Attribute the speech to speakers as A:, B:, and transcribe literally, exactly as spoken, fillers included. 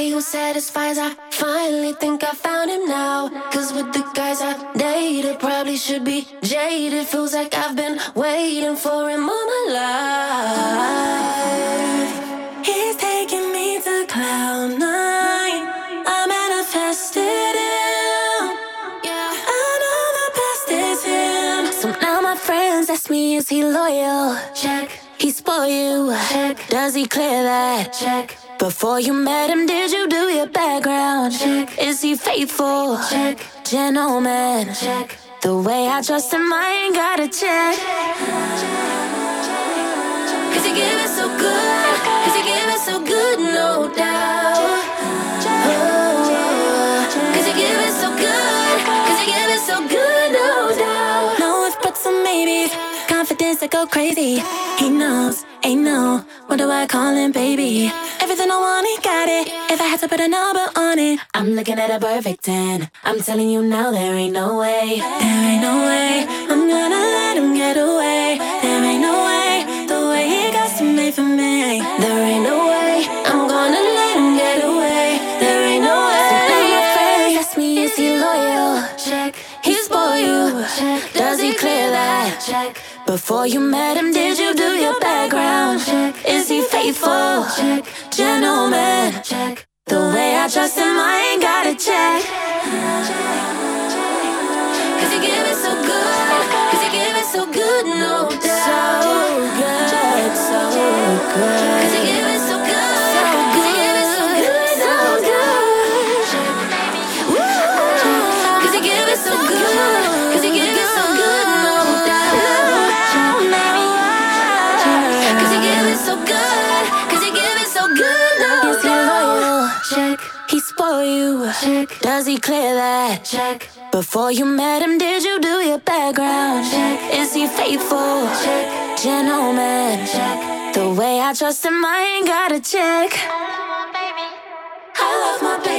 A: guy who satisfies. I finally think I found him now. Cause with the guys I dated, probably should be jaded. Feels like I've been waiting for him all my life. He's taking me to cloud nine. I manifested him. Yeah, I know the best is him. So now my friends ask me, is he loyal? Check. He spoil you? Check. Does he clear that? Check. Before you met him, did you do your background? Check. Is he faithful? Check. Gentleman? Check. The way I trust him, I ain't gotta check. Cause he give it so good. Cause he give it so good, no doubt. Oh, cause he give it so good. Cause he give it so good, no doubt. No if buts or maybes. Confidence that go crazy. He knows, ain't no. What do I call him, baby? Everything I want, he got it. If I had to put a number on it, I'm looking at a perfect ten. I'm telling you now, there ain't no way. There ain't no way. I'm gonna let him get away. There ain't no way. The way he got to me for me. There ain't no way. I'm gonna let him get away. There ain't no way. So now my friends ask me, is he loyal? Check. He spoil you? Check. Does he clear that? Check. Before you met him, did you do your background? Check. Is he faithful? Check. Gentleman? Check. The way I trust him, I ain't gotta check. Cause he give it so good. Cause he give it so good, no doubt. So good, so good. Cause he give it so good. So good, give it so good, so good. Cause he give it so good. Cause he give it so good, no doubt. Cause he give it so good. Cause he give it so good, no doubt. Is he loyal? Check. He spoil you? Check. Does he clear that? Check. Before you met him, did you do your background? Check. Is he faithful? Check. Gentleman? Check. The way I trust him, I ain't gotta check. I love my baby. I love my baby.